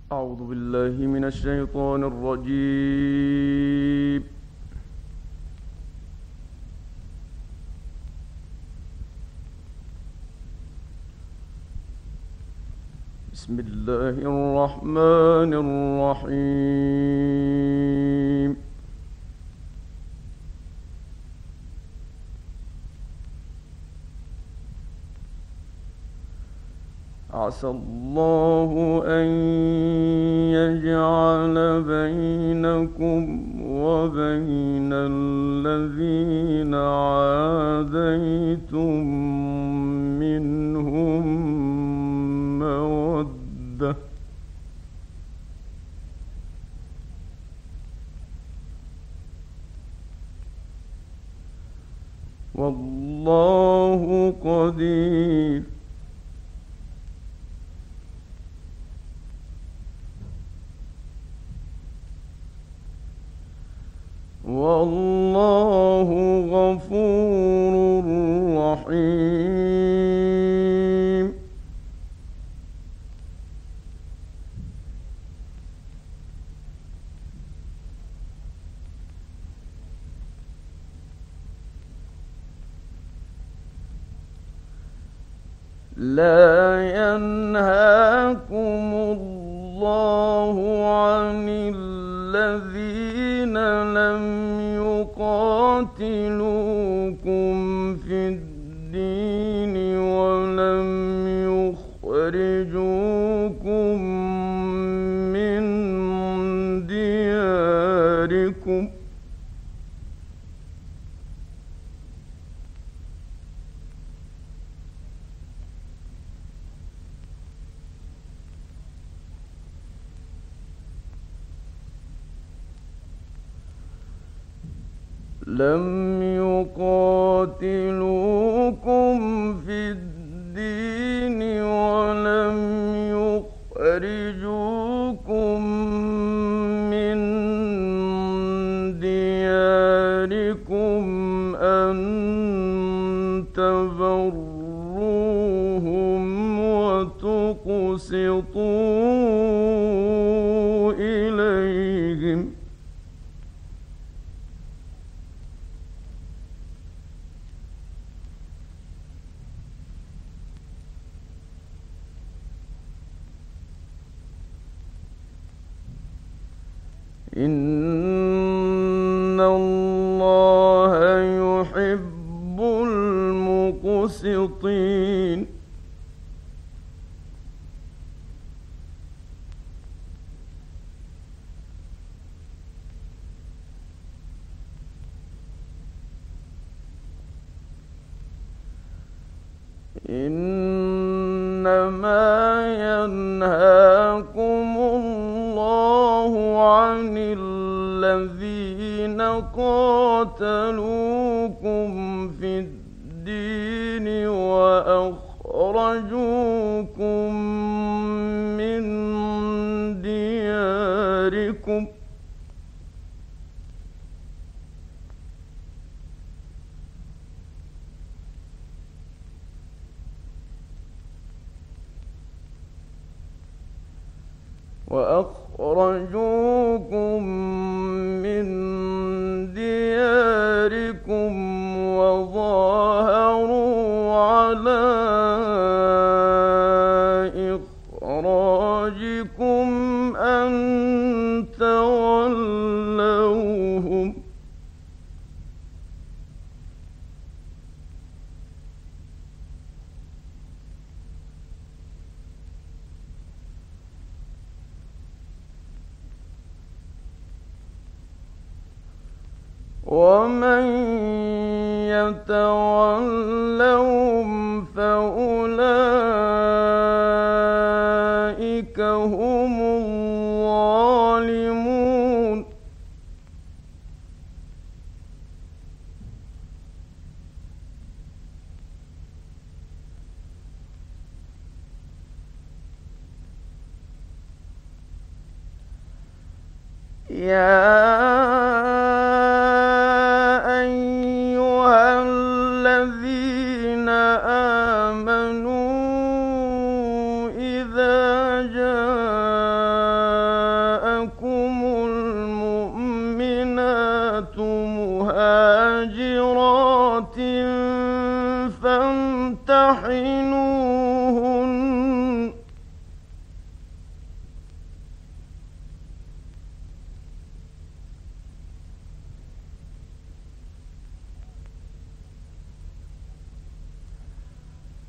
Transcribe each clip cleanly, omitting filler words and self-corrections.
أعوذ بالله من الشيطان الرجيم. بسم الله الرحمن الرحيم. عسى الله أن يجعل بينكم وبين الذين عاديتم منهم مودة، والله قدير. والله غفور رحيم. لا ينهاكم الله عن الذين لم يقاتلوكم في الدين ولم يخرجوكم من دياركم في الدين ولم يخرجوكم من دياركم أن تبروهم وتقسطوا إليهم إن الله يحب المقسطين. إنما ينهاكم الله عن الذين قاتلوكم في الدين وأخرجوكم من دياركم وظاهروا على إخراجكم أن تولوهم ومن يتولهم فأولئك هم الظالمون. يا أيها الذين آمنوا إذا جاءكم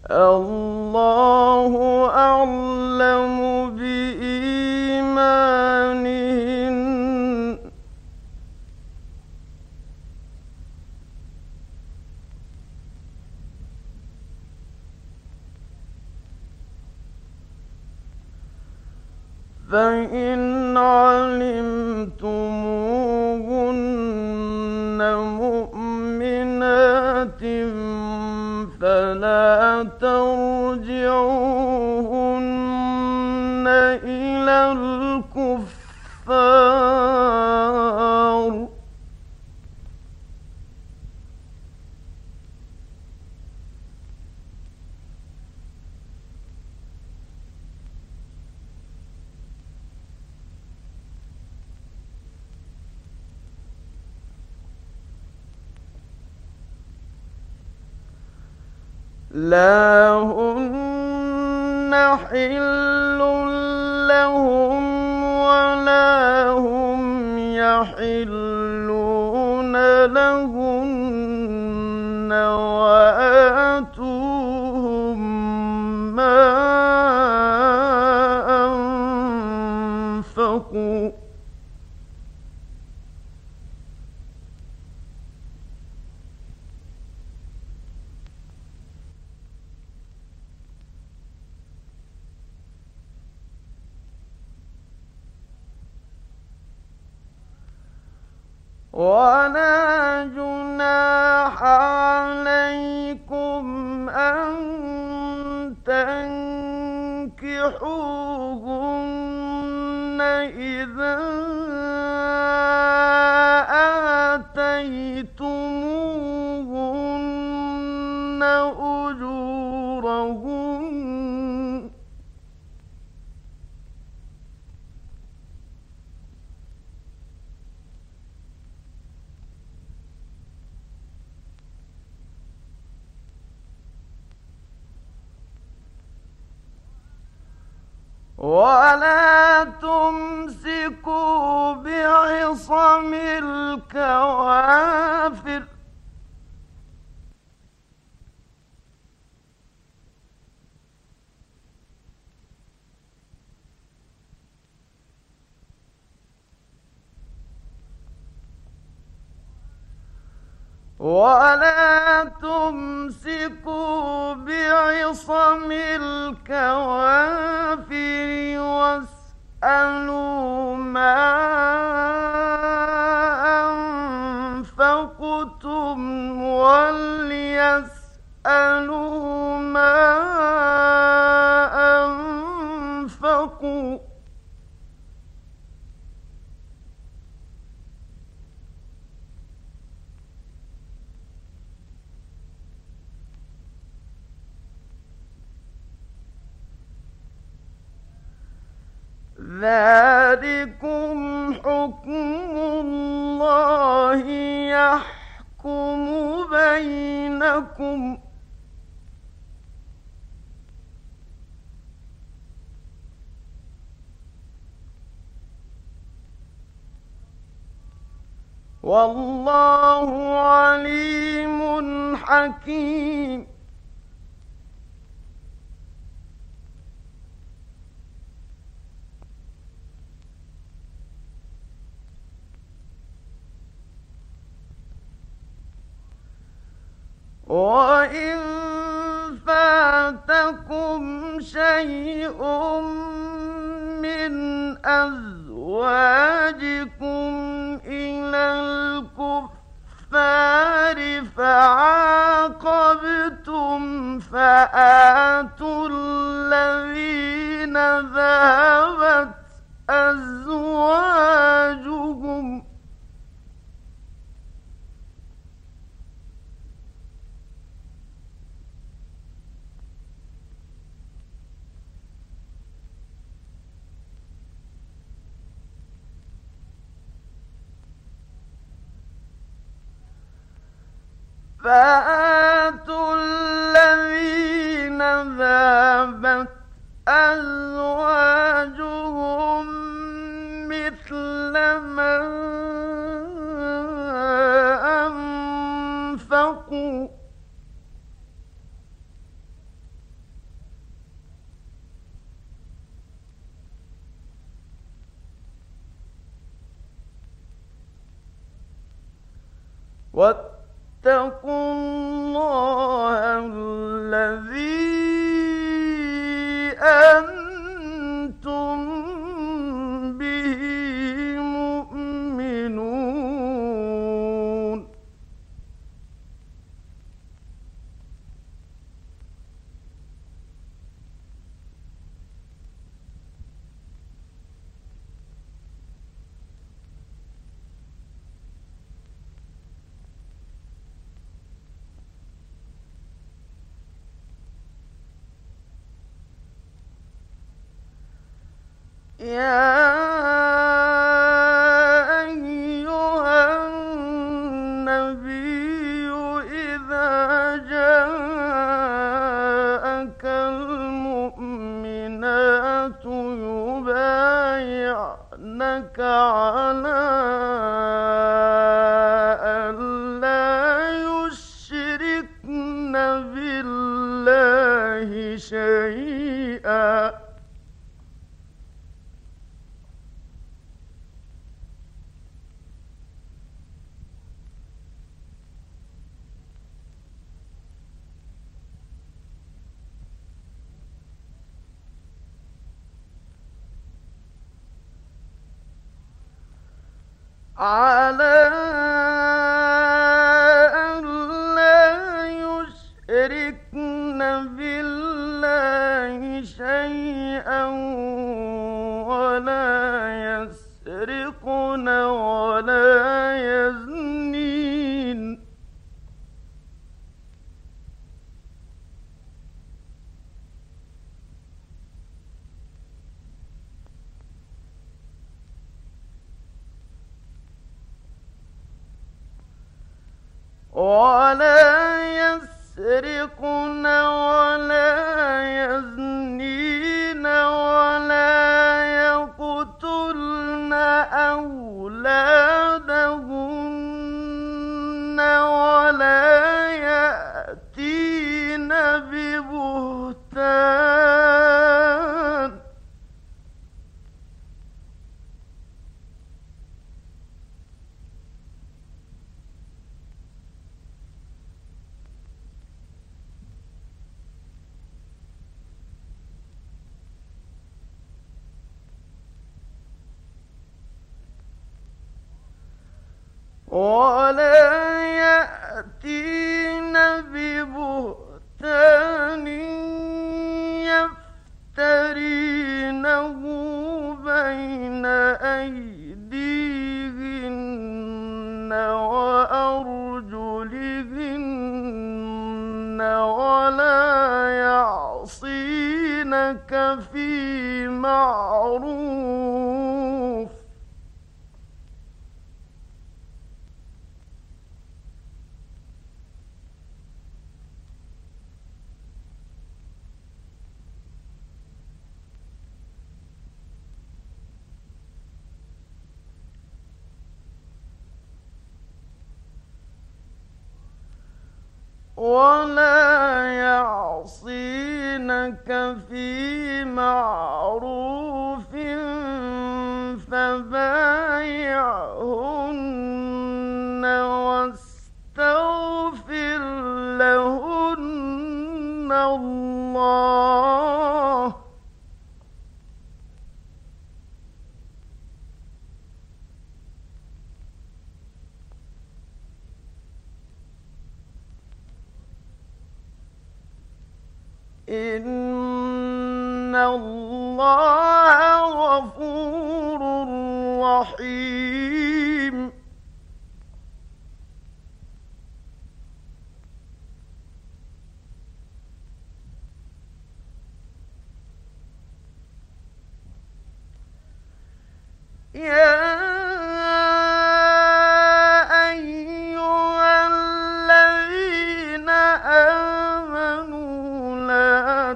الله أعلم بإيمانهن فإن علمتموهن مؤمنات فلا ترجعوهن إلى الكفار لا هن حل لهم ولا هم يحلون لهن وآتوهم ما أنفقوا ولا جناح عليكم أن تنكحوهن إذا آتيتموهن أجورهن ولا تمسكوا بعصم الكوافر ولا تمسكوا بعصم الكوافر واسألوا ما أنفقتم وليسألوا ما أنفقوا ذلكم حكم الله يحكم بينكم والله عليم حكيم وإن فاتكم شيء من أزواجكم إلى الكفار فعاقبتم فآتوا الذين ذهبت أزواجهم فآتوا الذين ذهبت أزواجهم مثل ما أنفقوا واتقوا الله الذي أنتم به مؤمنون. يا أيها النبي إذا جاءك المؤمنات يبايعنك على أن لا يشركن بالله شيئا على أن لا يشركن بالله شيئا ولا يسرقن ولا يزنين ولا يزنين ولا يقتلن أولادهن ولا يأتين ببهتان يفترينه بين أيديهن وأرجلهن ولا يعصينك في معروف فبايعهن واستغفر لهن الله إن الله غفور رحيم. يا أيها الذين آمنوا لا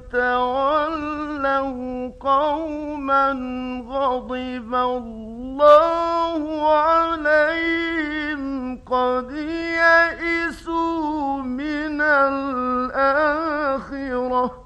تتولوا قوما غضب الله عليهم قد يئسوا من الآخرة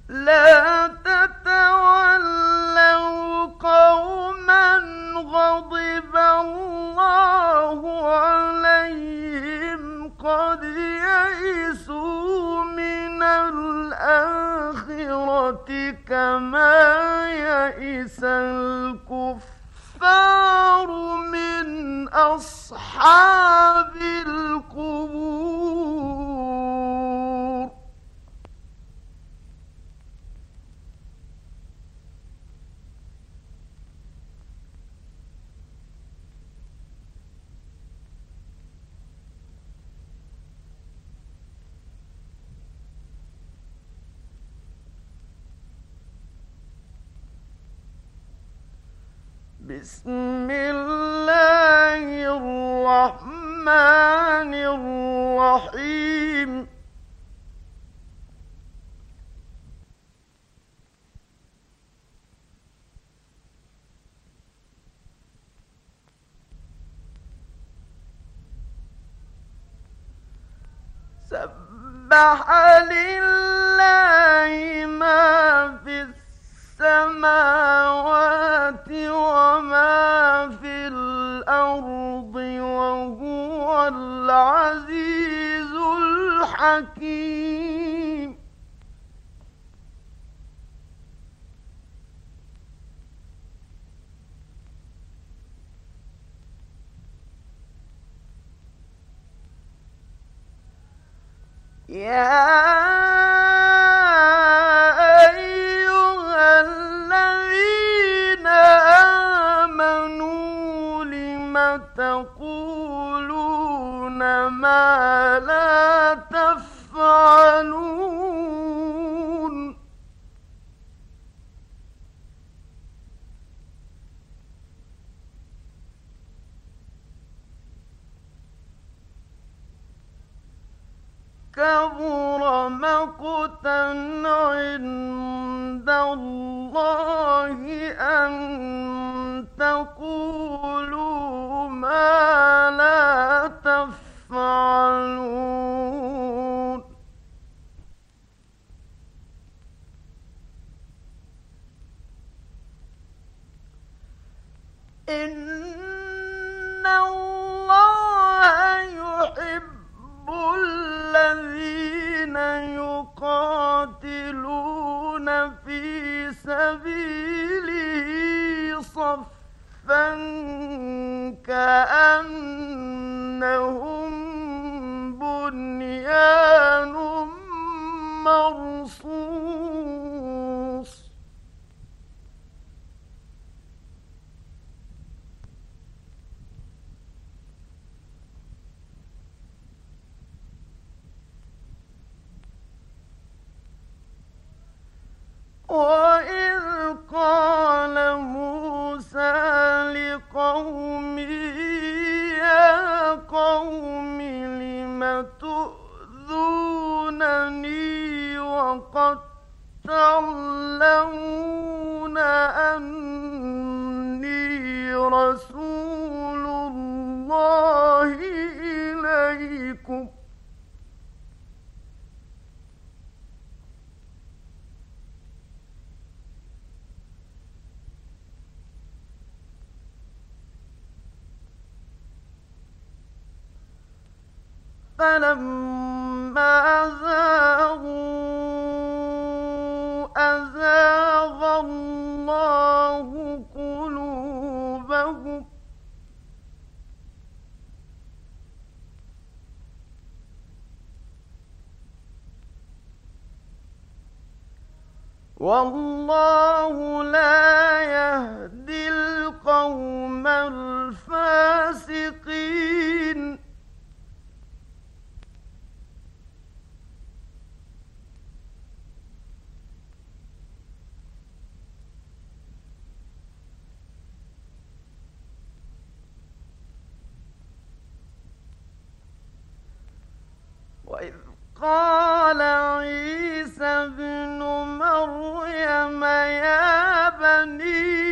لا تتولوا قوما غضب الله عليهم قد يئسوا من الآخرة كما يئس الكفار من أصحاب القبور. بسم الله الرحمن الرحيم. سبح لله ما في السماوات وما في الأرض وهو العزيز الحكيم. يا أيها الذين آمنوا لم تقولون ما لا تفعلون. كبر مقتا عند الله أن تقولوا ما لا تفعلون. إن الله يحب الذين يقاتلون في سبيله صفا كأنهم بنيان مرصوص. وإذ قال موسى لقومه يا قوم لم تؤذونني وقد تعلمون أني رسول الله إليكم فلما أزاغ الله قلوبهم والله لا يهدي القوم الفاسقين. وإذ قال عيسى ابن مريم يا بني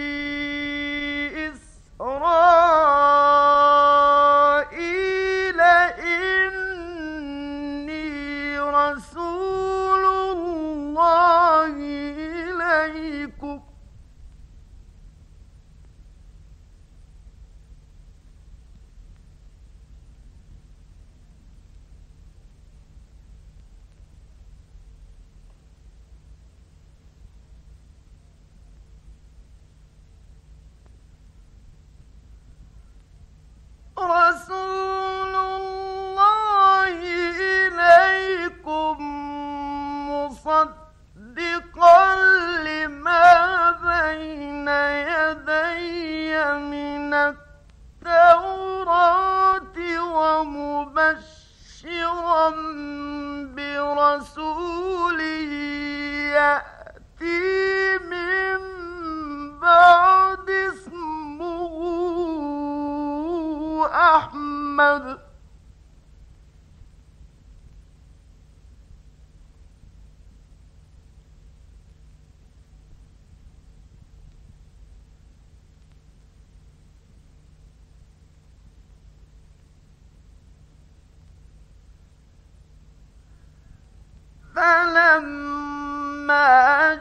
إسرائيل إني رسول الله مصدقا لما بين يدي من التوراة ومبشرا برسول يأتي من بعد اسمه أحمد. فلما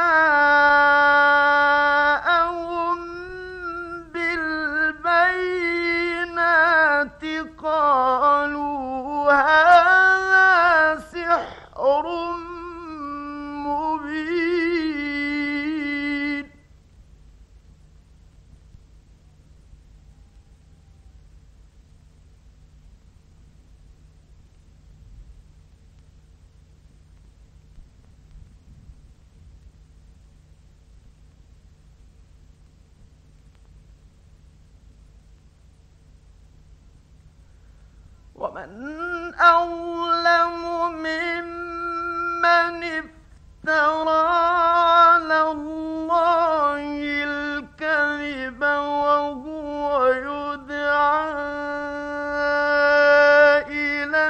جاءهم بالبينات قالوا هذا سحر مبين. ومن أظلم ممن افترى على الله الكذب وهو يدعى إلى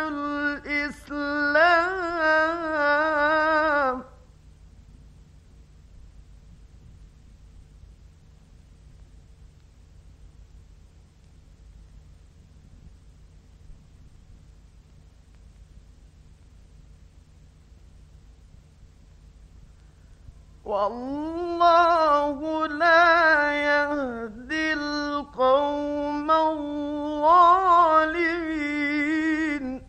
الإسلام. والله لا يهدي القوم الظالمين.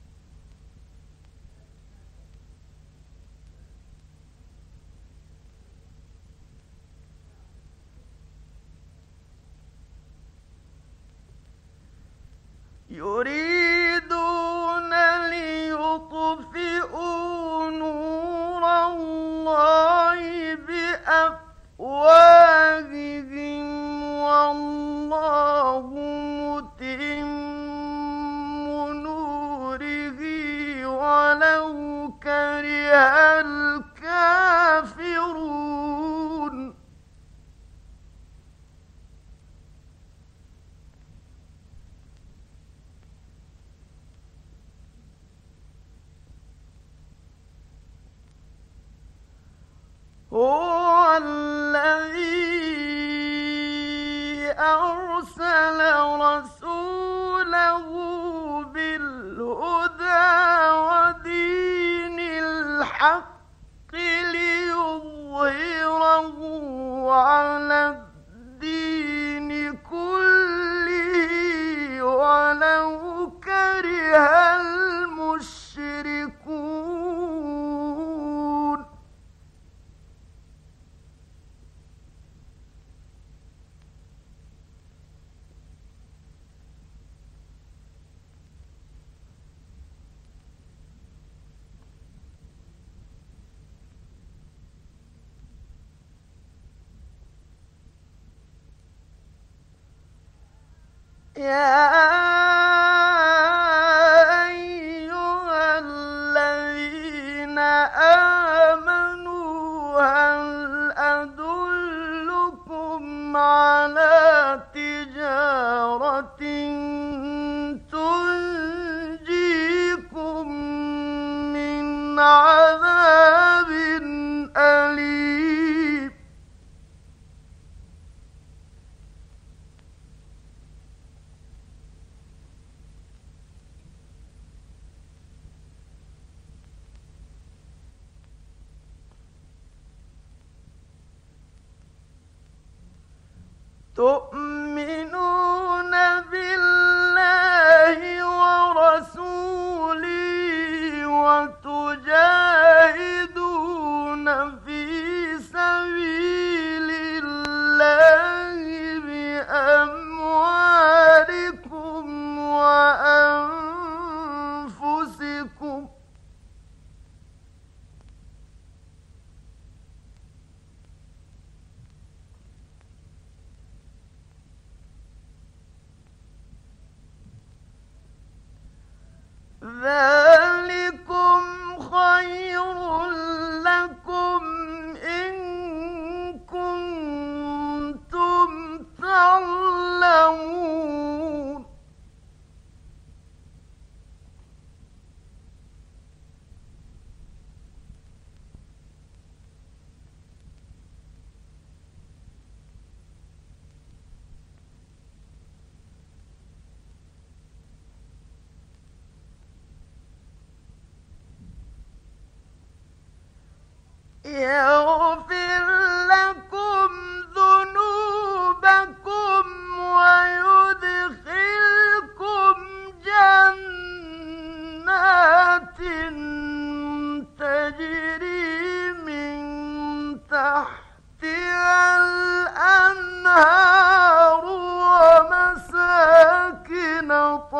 يريدون ليطفئوا نور الله بأفواههم والله متم نوره ولو كره الكافرون. هو الذي أرسل رسوله بالهدى ودين الحق ليظهره على الدين كله ولو كره المشركون. يا أيها الذين آمنوا هل أدلكم على تجارة تنجيكم من عذاب أليم. تؤمنون بالله ورسوله وتجاهدون في سبيل الله بأموالكم وأنفسكم. يغفر لكم ذنوبكم ويدخلكم جنات تجري من تحتها الأنهار ومساكن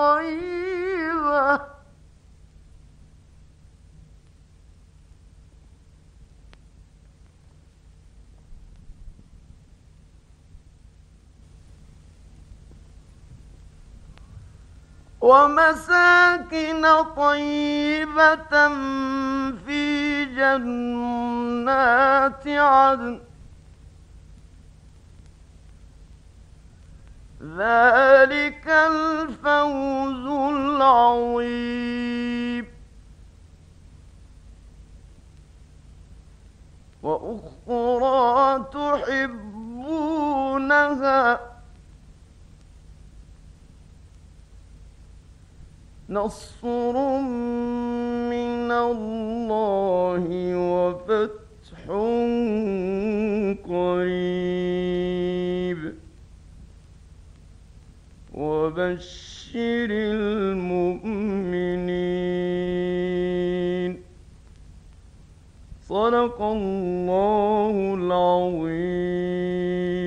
طيبة في جنات عدن ذلك الفوز العظيم وأخرى تحبونها نصر من الله وفتح قريب وبشر المؤمنين صدق الله العظيم.